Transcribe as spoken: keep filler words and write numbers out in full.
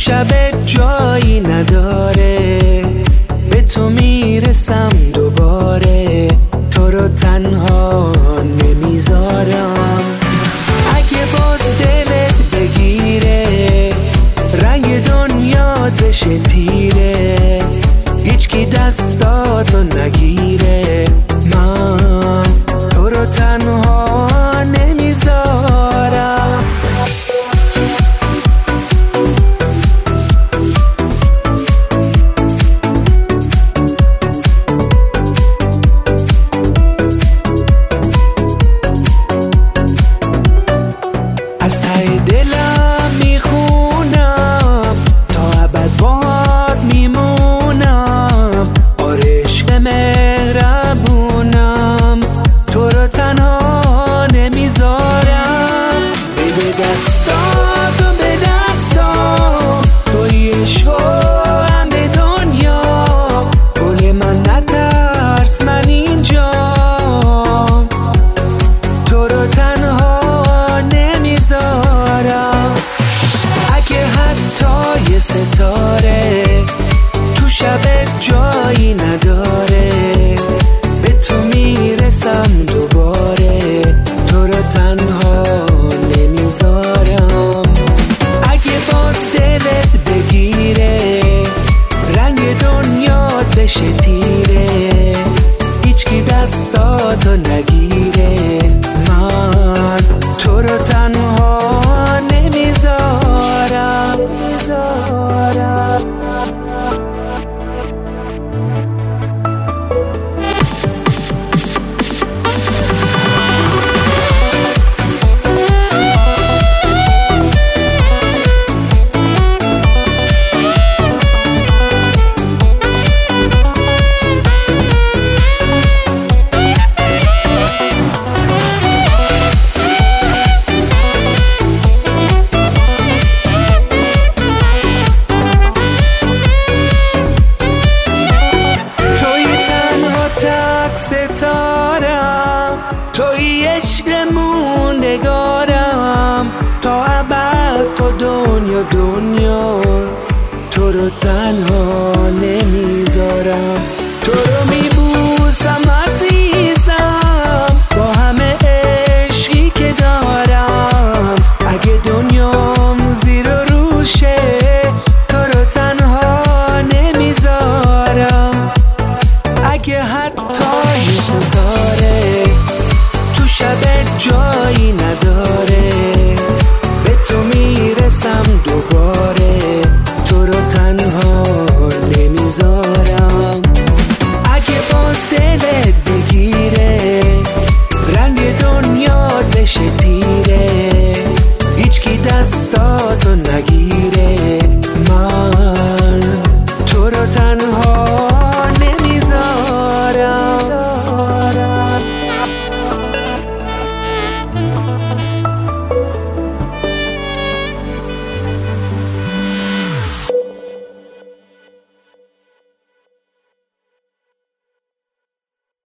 شب جایی نداره، به تو میرسم دوباره، تو رو تنها نمیذارم. اگه باز دلت بگیره، رنگ دنیا بشه تیره، هیچکی دستاتو نگیره، من تو رو تنها نمیذارم. از ته دلم میخونم، تا ابد باهات میمونم، آره عشق مهربونم، تو رو تنها نمیذارم. بده دستاتو به دستام، توی عشق و همه دنیا، گل من نترس من اینجام، تو رو تنها نمیذارم. اگه حتی یه ستاره تو شب جایی نداره، به تو میرسم دوباره، تو رو تنها نمیذارم. اگه باز دلت بگیره، رنگ دنیا بشه تیره، هیچکی دستاتو نگیره، من تو رو تنها نمیذارم. ستارم، توی عشق موندگارم، تا ابد تو دنیا دنیاست، تو رو تنها نمیذارم. تو رو میبوسم از